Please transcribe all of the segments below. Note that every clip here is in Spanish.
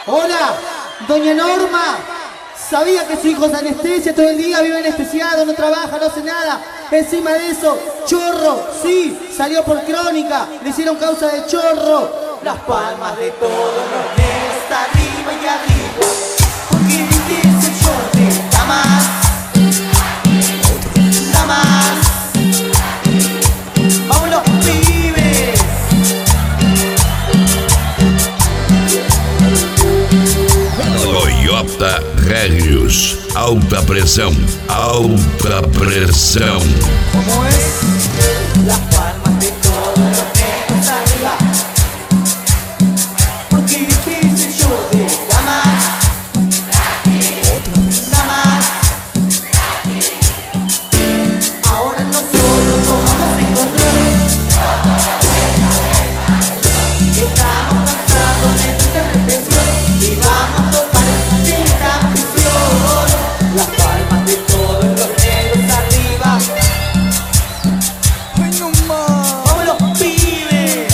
Hola, doña Norma. Sabía que su hijo es anestesia, todo el día vive anestesiado, no trabaja, no hace nada. Encima de eso, chorro, sí, salió por crónica, le hicieron causa de chorro. Las palmas de todos los dedos, arriba y arriba, porque dice yo te da más, da más. Vamos los pibes. Toyota Régios, alta pressão, alta pressão. ¿Cómo es? Las palmas de todos los dedos arriba, porque dice yo te da más, da más. Ahora nosotros tomamos el control. Estamos cansados de esta represión y vamos a tocar esta prisión. Las palmas de todos los dedos arriba. ¡Vamos los pibes!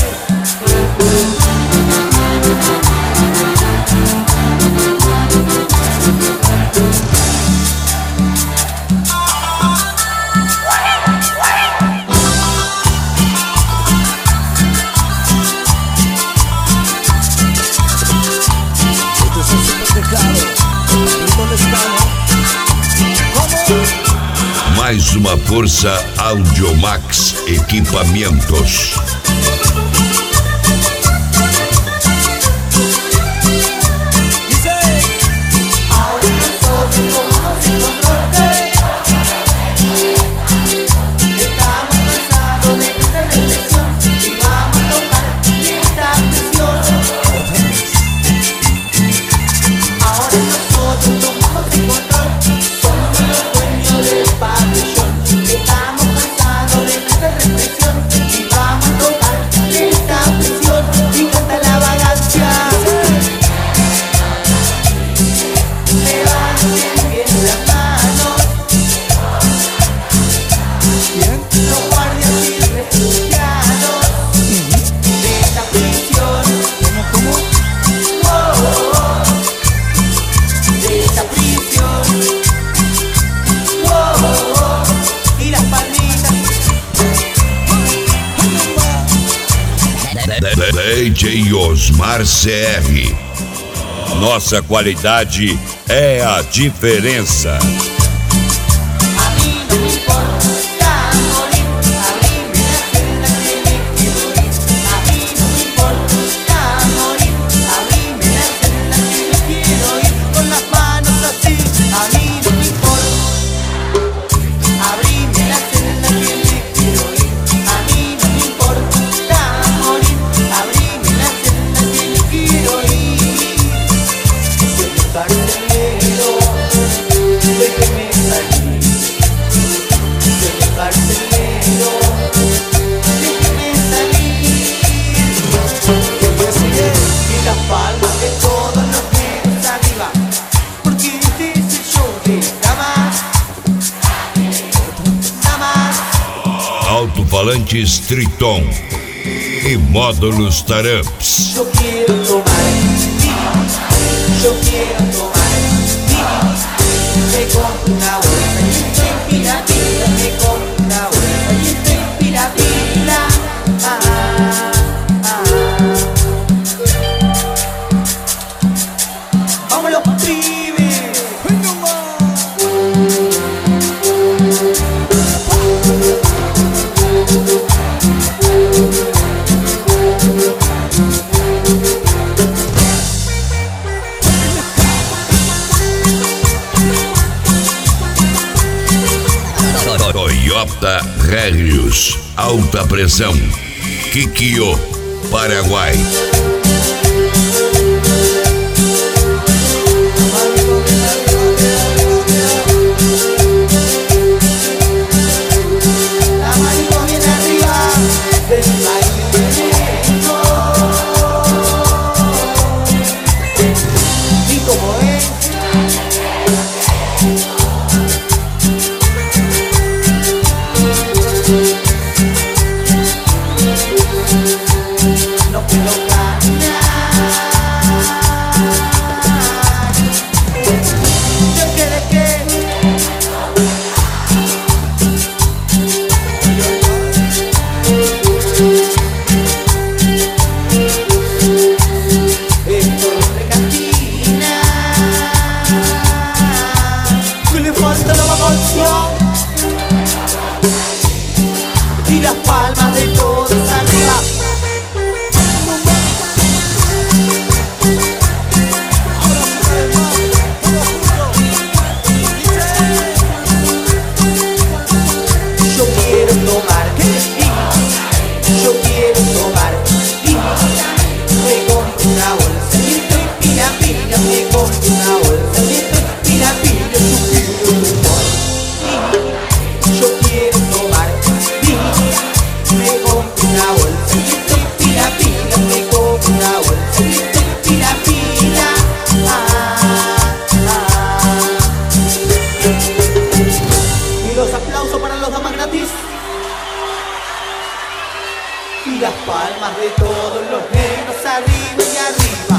Mais uma força Audiomax Equipamentos. Ahora nosotros tomamos el control. Estamos cansados de esta represión y vamos a tocar esta prisión. Ahora nosotros tomamos el control. Somos los dueños del pabellón. Estamos cansados de esta represión y vamos a tocar esta prisión. Y canta la vagancia. Levanten bien las manos, los guardias y refugiados de esta prisión. Oh, de esta prisión. Oh, y las palmitas. DJ Osmar CR. Nossa qualidade é a diferença. A mí no me importa morir, abrime la celda que me quiero ir. A mí no me importa morir, abrime la celda que me quiero ir. Con las manos así, a mí no me importa. Abrime la celda que me quiero ir. A mí no me importa morir, abrime la celda que me quiero ir. Soy el carcelero, déjeme salir. Soy el carcelero, déjeme salir. Y las palmas de todos los dedos arriba, porque dice yo te da más, da más. Alto-falantes Triton e módulos Taramps. Yo quiero tomar vino, yo quiero tomar vino. Me compro una bolsa y estoy piratila. Me compro una bolsa y estoy piratila. Vamos los pibes. Toyota Régios, alta pressão. Kikyo, Paraguai. La manito bien arriba, desmayamiento. Y como es, no puedo caminar. palmas de todos los negros arriba y arriba.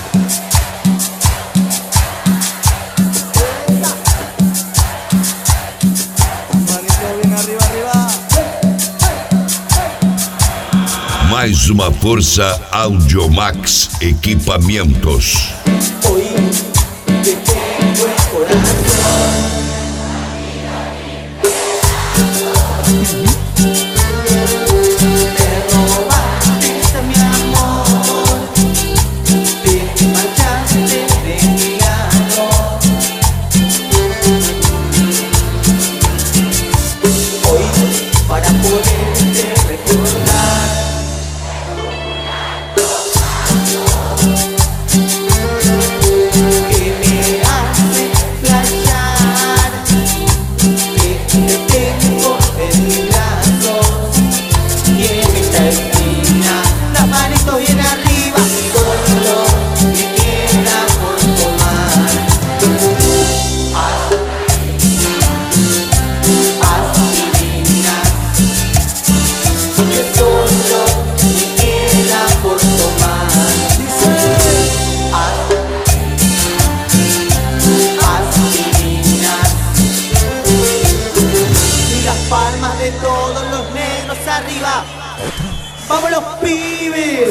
Manito bien arriba, arriba. Mais uma força Audiomax Equipamentos. Hoy te tengo el corazón. Me robaste mi amor, te marchaste de mi lado. Hoy para poderte recordar, que me hace flashear, que te tengo en mis brazos y en esta esquina, las manitos bien arriba, solo me queda por tomar. Aspirinas, que solo me queda por tomar. Aspirinas y las palmas de todos los negros arriba. ¡Vamos los pibes!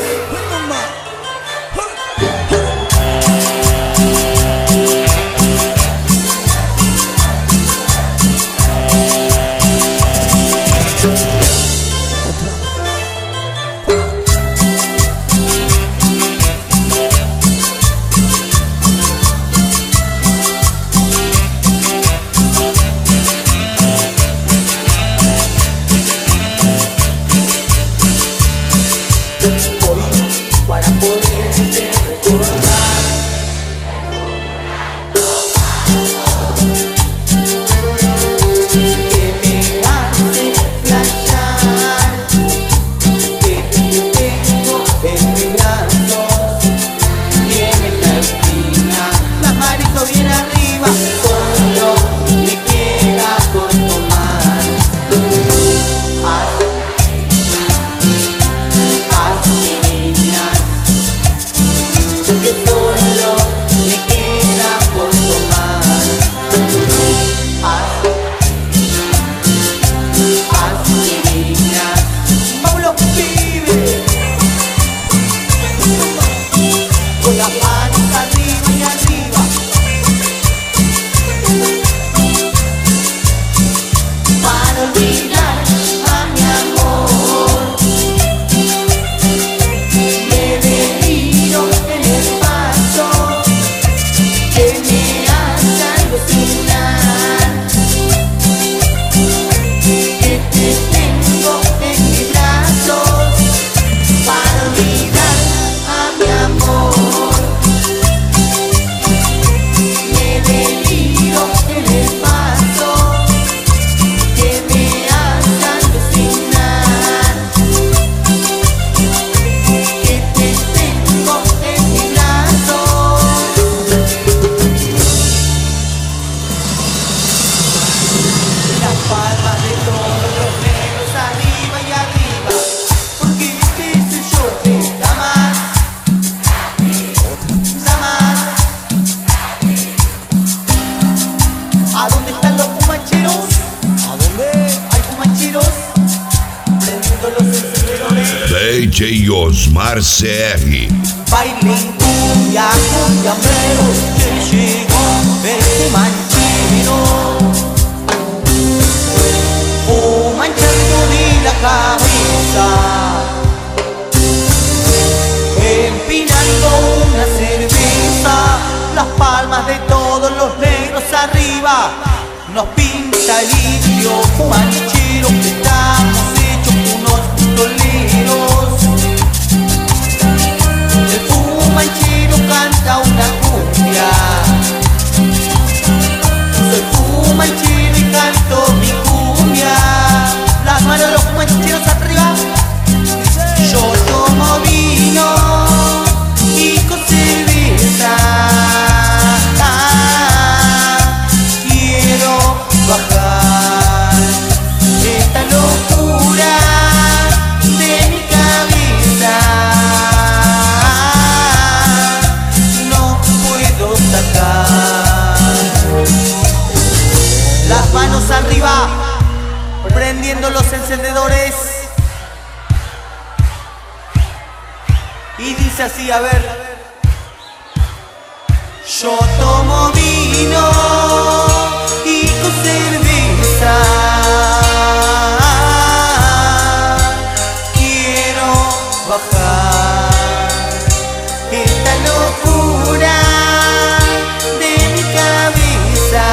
Hoy para poderte recordar, que me hace flashear, que te tengo en mis brazos y en esta esquina, las manitos bien arriba, solo me queda por tomar. Aspirinas, que solo me queda por tomar. Aspirinas, vamos los pibes, con las manos arriba y arriba, para olvidar a mi amor. Me deliro en el paso que me hace alucinar, que te tengo en mis brazos para olvidar a mi amor. Me deliro en el paso que me hace alucinar, que te tengo en mis brazos. Las palmas de todos los negros arriba y arriba, porque este soy yo, nada más, nada más. ¿A dónde están los fumancheros? ¿A dónde hay fumancheros? Prendiendo los encendedores. DJ Osmar CR. Bailen cumbia, cumbiamero, que llegó el fumanchero. Fumanchando de la cabeza, empinando una cerveza, las palmas de todos los negros arriba, nos pinta el indio fumanchero, que estamos hechos unos pistoleros. El fumanchero canta una cumbia, soy fumanchero y canto mi cumbia. Las manos de los fumancheros arriba. Yo tomo vino y con cerveza. Quiero bajar esta locura de mi cabeza. Y dice así, a ver. Yo tomo vino y con cerveza quiero bajar esta locura de mi cabeza.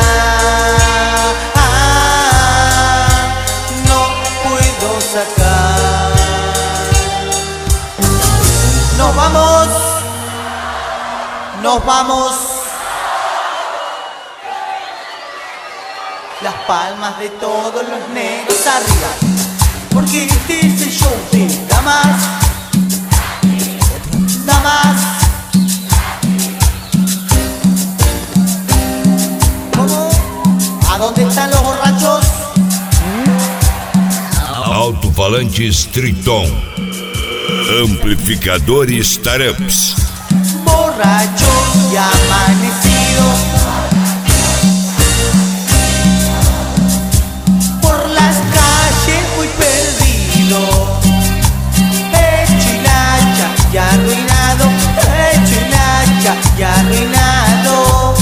No puedo sacar. Nos vamos. Nos vamos. Las palmas de todos los negros arriba, porque este es el show de damas. Damas. ¿Cómo? ¿A dónde están los borrachos? Alto-falantes Triton. Amplificadores Taramps. Borrachos y amanecidos por las calles muy perdido, hecho hilacha y arruinado, hecho hilacha y arruinado.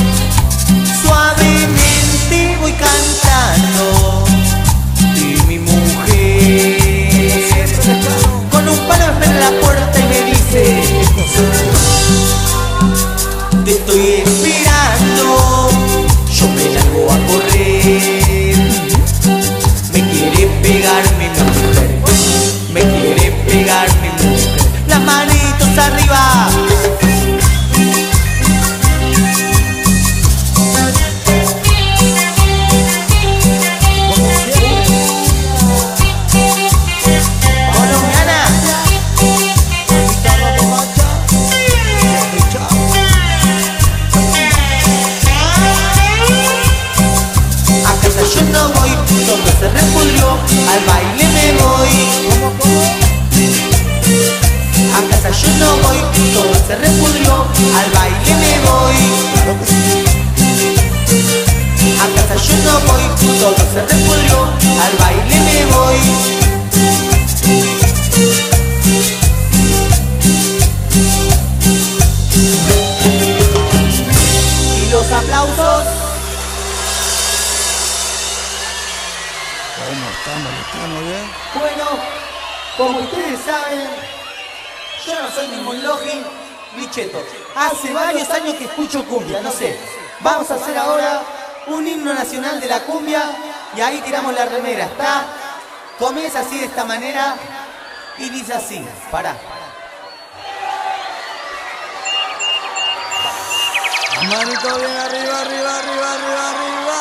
Suavemente voy cantando y mi mujer con un palo me espera en la puerta y me dice: te estoy esperando, yo me largo a correr. Me quiere pegar mi mujer, me quiere pegar mi mujer. Las manitos arriba. Se repudrió, al baile me voy. A casa yo no voy, todo se repudrió, al baile me voy. A casa yo no voy, todo se repudrió, al baile me voy. Y los aplausos. ¿Estamos bien? Bueno, como ustedes saben, yo no soy ningún login ni cheto. Hace varios años que escucho cumbia, no sé. Vamos a hacer ahora un himno nacional de la cumbia y ahí tiramos la remera, ¿está? Comienza así de esta manera y dice así, pará. Manito bien arriba, arriba, arriba, arriba, arriba.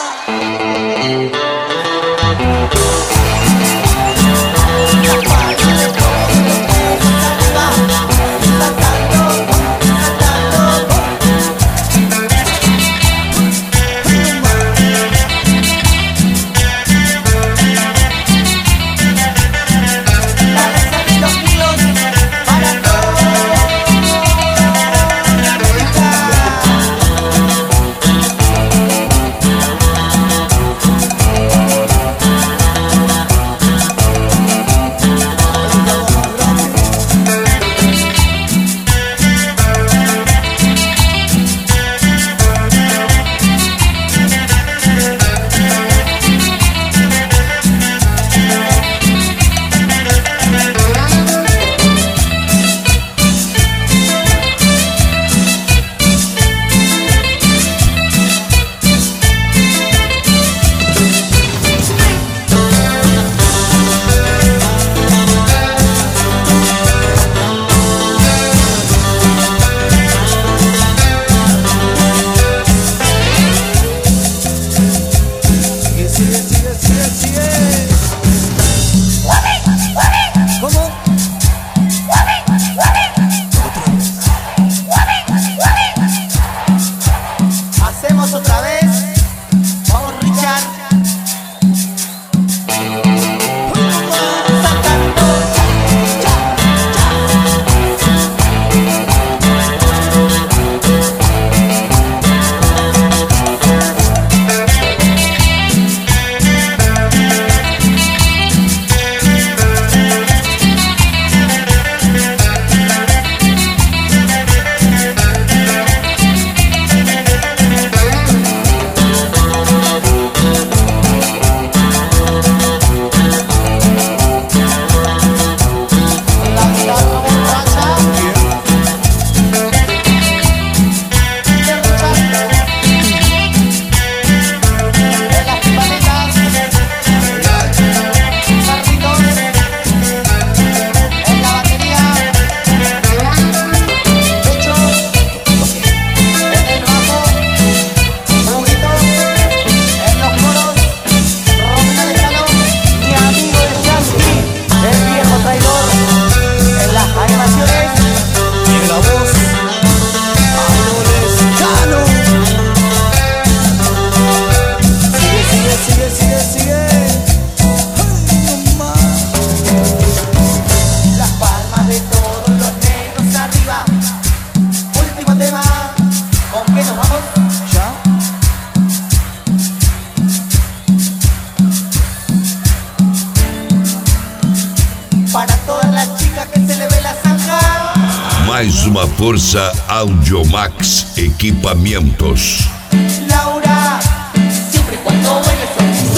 mais uma força Audiomax Equipamentos. Laura, siempre y cuando bailes con mi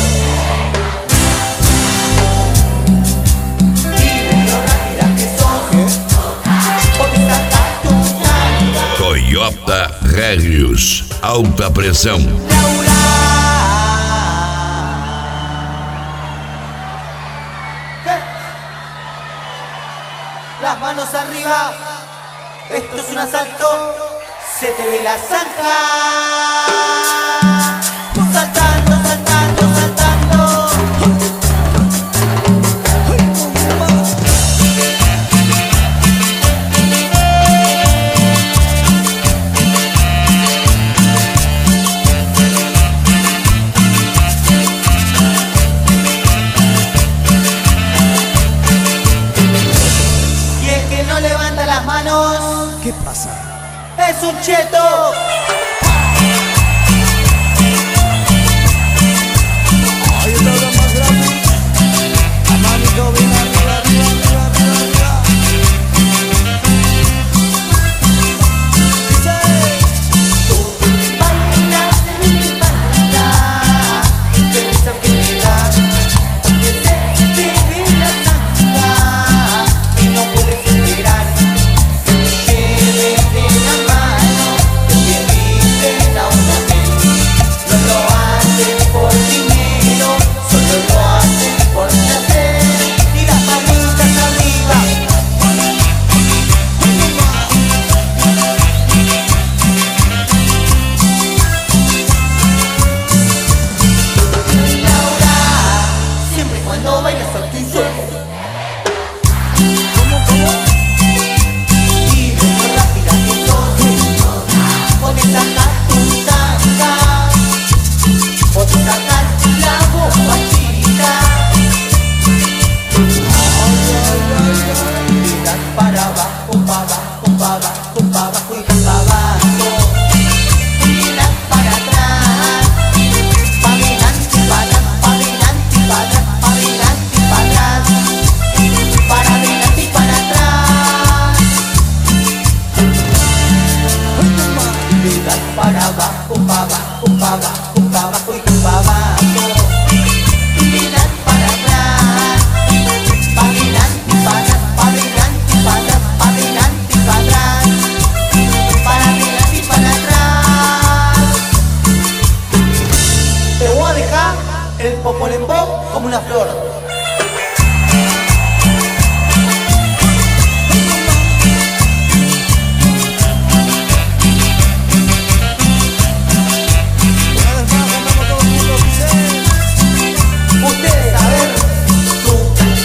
dime lo rápida que sos, porque sacar tu tanga. Toyota Harrius, alta pressão. Laura, las manos arriba, esto es un asalto, se te ve la zanja. Saltando, saltando, saltando. Y el que no levanta las manos, ¿Qué pasa? es un cheto. Ahí está la más grande. La manito bien arriba, arriba, arriba, arriba, arriba. Dice. Baila, baila, esa vida, porque se te ve la zanja y no puedes esperar. Llévete la mano, te inviten a un hotel. No lo hacen por dinero, solo lo hacen por placer. Y las manitas arriba. Laura, siempre y cuando bailas a tu suerte. ¿Cómo? Dime lo rápida que sos, podés sacar tu tanga, podés sacar la bombachita. Miras para abajo, para abajo, para abajo, para abajo y para abajo. Miras para atrás, para adelante, para atrás, para adelante, para atrás, para adelante, para atrás, para adelante y para atrás. Miras para abajo, para abajo, para abajo, para abajo y para abajo. Miras para atrás, para adelante, para atrás, para adelante, para atrás, para adelante y para atrás, para adelante y para atrás. Te voy a dejar el popolembó como una flor. Una vez más, andamos todo el mundo. Dice. Ustedes saben tú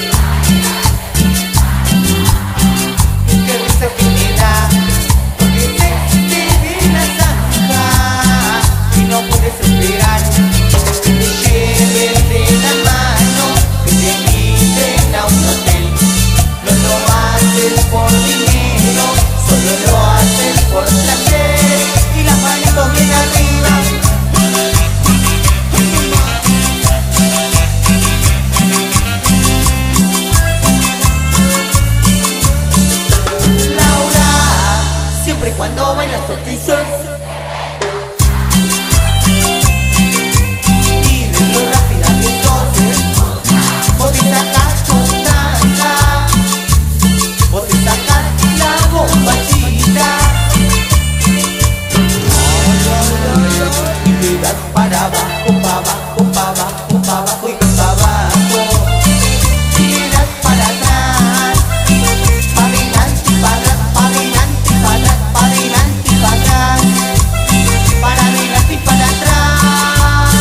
que dice que queda, porque se te ve la zanja y no puedes esperar. Llévete la mano, que te inviten a un hotel. No lo hacen por dinero, solo lo hacen por placer. Y las manitos bien arriba. Laura, siempre y cuando bailas tortizos. Dime lo rápida que sos, podés sacar tu tanga, podés sacar la bombachita. Y miras para abajo, para abajo, para abajo, para abajo y para abajo. Miras para atrás, para adelante, para atrás, para adelante, para atrás, para adelante y para atrás, para adelante y para atrás.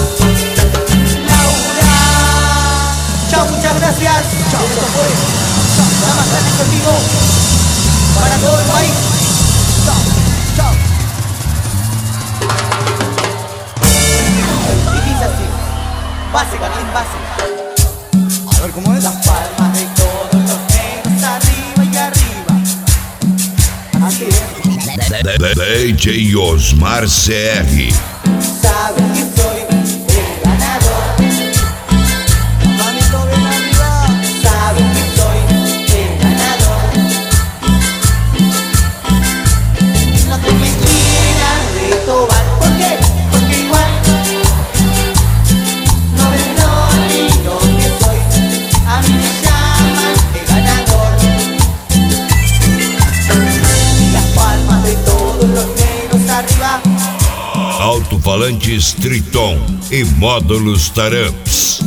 Laura, chao, muchas gracias. Chao, esto fue la más grande contigo para todo el país. Chao, chao. Y dice así, base, Carlín, base. A ver cómo es. Las palmas de todos los negros arriba y arriba. Así es. DJ Osmar CR. Saben que soy el ganador. Manito bien arriba. Saben que soy el ganador. alto-falantes Triton e módulos Taramps.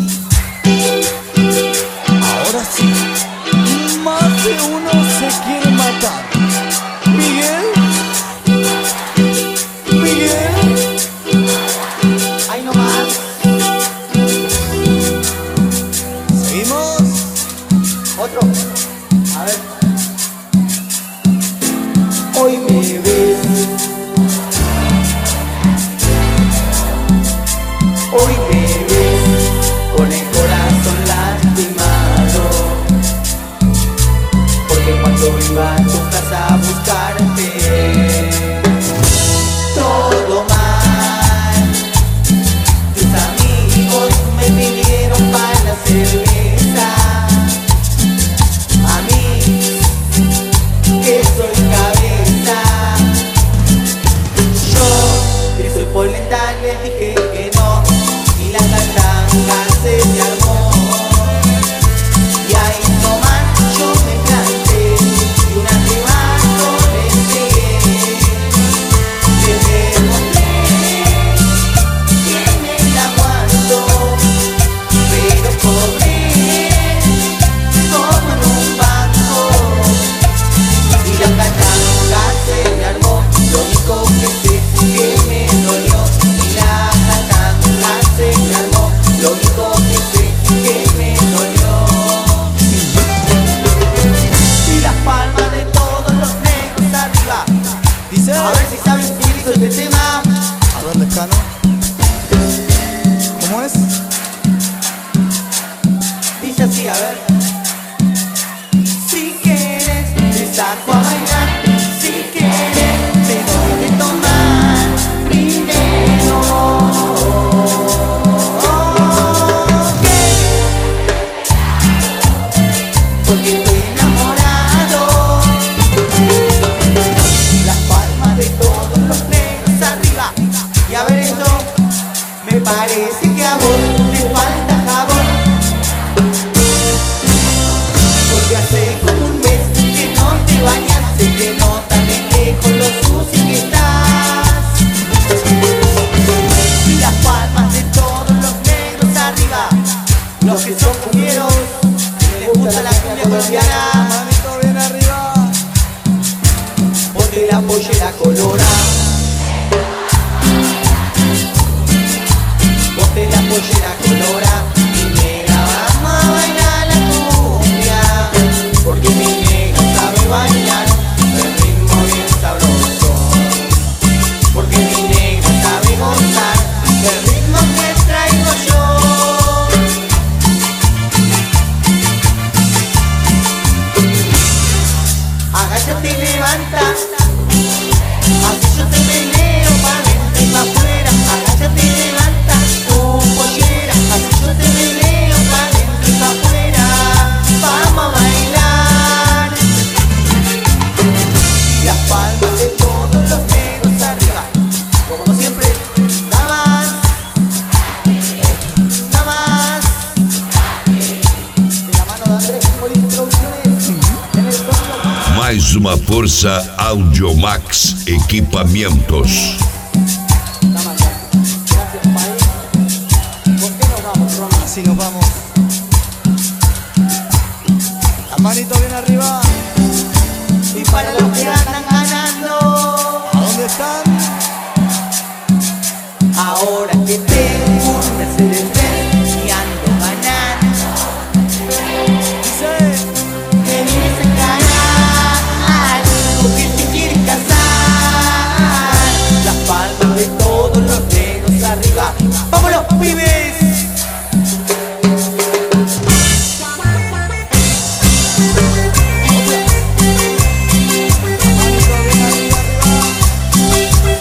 Ahora sí, más de uno se quiere matar. Miguel, Miguel, Ahí nomás. seguimos. Otro. A ver. Hoy me ves. Hoy me ves con el corazón lastimado. Porque cuando iba a tu casa a buscarte, todo mal. Tus amigos me pidieron para la cerveza. A mí, que soy cabeza, yo, que soy polenta, le dije que no. Y la catanga se me armó. Y ahí nomás yo me planté y un arrebato le llegué. Le demostré que me la aguanto, pero cobré como en un banco. Y la catanga se me armó, lo único que sé que me dolió. Y la catanga se me armó, lo único que sé que me dolió. Y las palmas de todos los negros arriba. Dice, A ver si saben quién hizo este tema. a ver, Lescano, ¿cómo es? Dice así, a ver. Si quieres, te saco a bailar. Si quieres, te doy de tomar primero. Ok. Porque estoy enamorado. Las palmas de todos los negros arriba. Y a ver esto, me parece que a vos te falta jabón. Porque hace como un mes que no te bañas, se te nota de lejos lo sucio que estás. Y las palmas de todos los negros arriba, los que son cumbieros, les gusta la cumbia colombiana. Manito bien arriba. Ponte la pollera colorada. Ponte la pollera colorada. Mi negra, vamos a bailar la cumbia. Porque mi negra sabe bailar el ritmo bien sabroso. Porque mi negra sabe gozar el ritmo que traigo yo. Agáchate y levanta. Así yo te meneo pa' dentro y pa' afuera. Agáchate y levanta tu pollera. Así yo te meneo pa' dentro y pa' afuera. Vamos a bailar. Las palmas de todos los negros arriba. Como siempre, nada más. Nada más. De la mano de Andrés Molina Producciones. En el próximo. Mais uma força Audiomax Equipamentos. Gracias, país. ¿Con qué nos vamos, Roma? Así nos vamos. La manito bien arriba. Y para los que andan ganando, ¿A dónde están? ahora que tengo un Mercedes-Benz y ando ganando, Dice, me vienes a encarar, porque te quieres casar. Las palmas de todos los negros arriba. ¡Vámonos, pibes! manito bien arriba, arriba.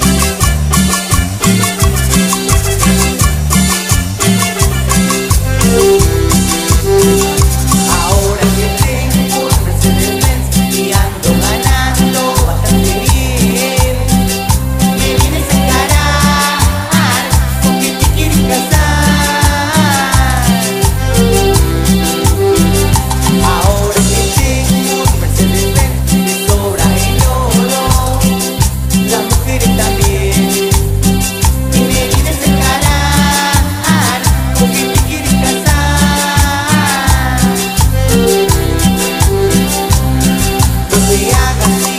Ahora que tengo un Mercedes-Benz y ando ganando bastante bien, me vienes a encarar, porque te quieres casar. embriagas